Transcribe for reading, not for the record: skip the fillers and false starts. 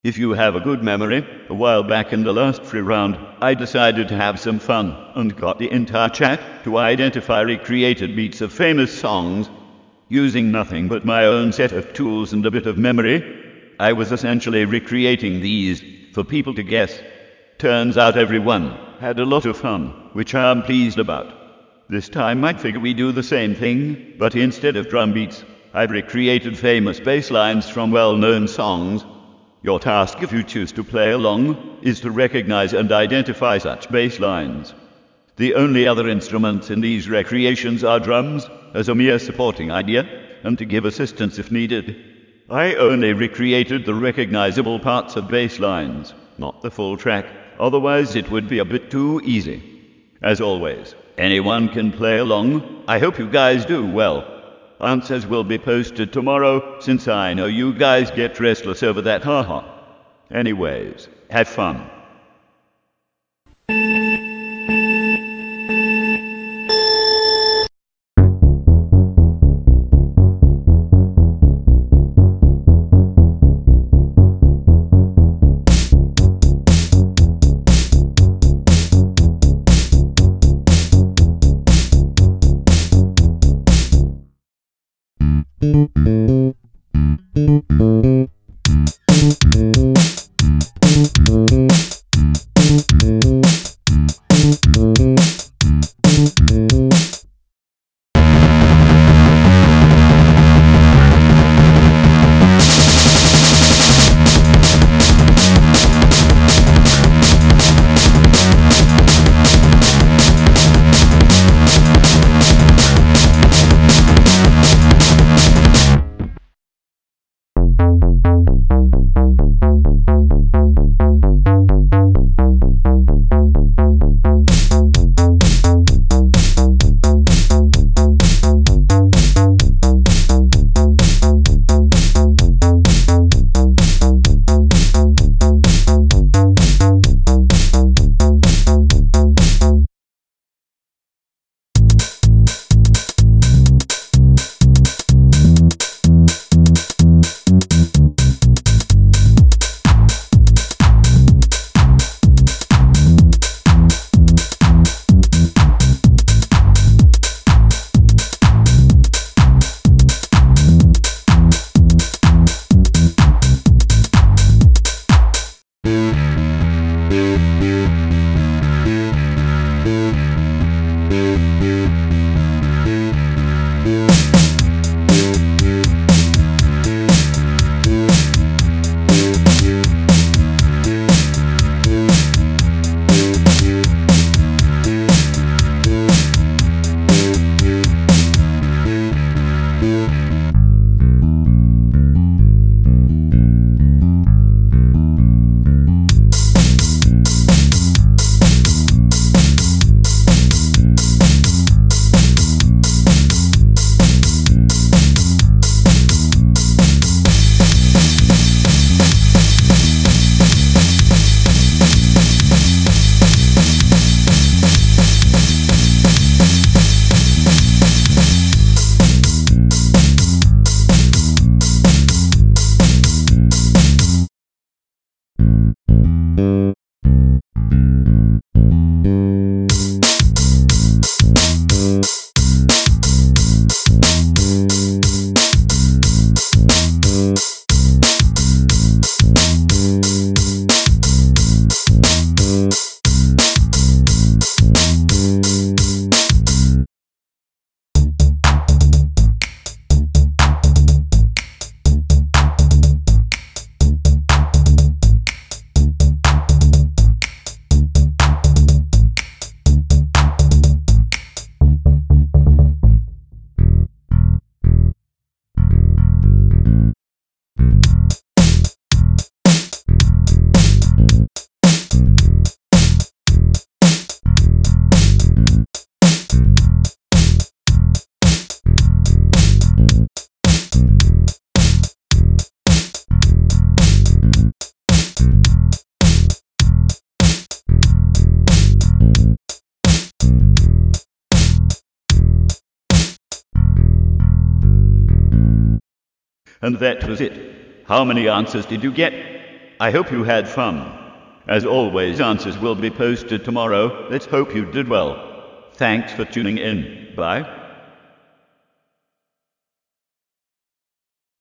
If you have a good memory, a while back in the last free round, I decided to have some fun and got the entire chat to identify recreated beats of famous songs using nothing but my own set of tools and a bit of memory. I was essentially recreating these for people to guess. Turns out everyone had a lot of fun, which I am pleased about. This time I figure we do the same thing, but instead of drum beats, I've recreated famous bass lines from well-known songs. Your task, if you choose to play along, is to recognize and identify such bass lines. The only other instruments in these recreations are drums, as a mere supporting idea, and to give assistance if needed. I only recreated the recognizable parts of bass lines, not the full track, otherwise it would be a bit too easy. As always, anyone can play along. I hope you guys do well. Answers will be posted tomorrow, since I know you guys get restless over that haha. Anyways, have fun. And that was it. How many answers did you get? I hope you had fun. As always, answers will be posted tomorrow. Let's hope you did well. Thanks for tuning in. Bye.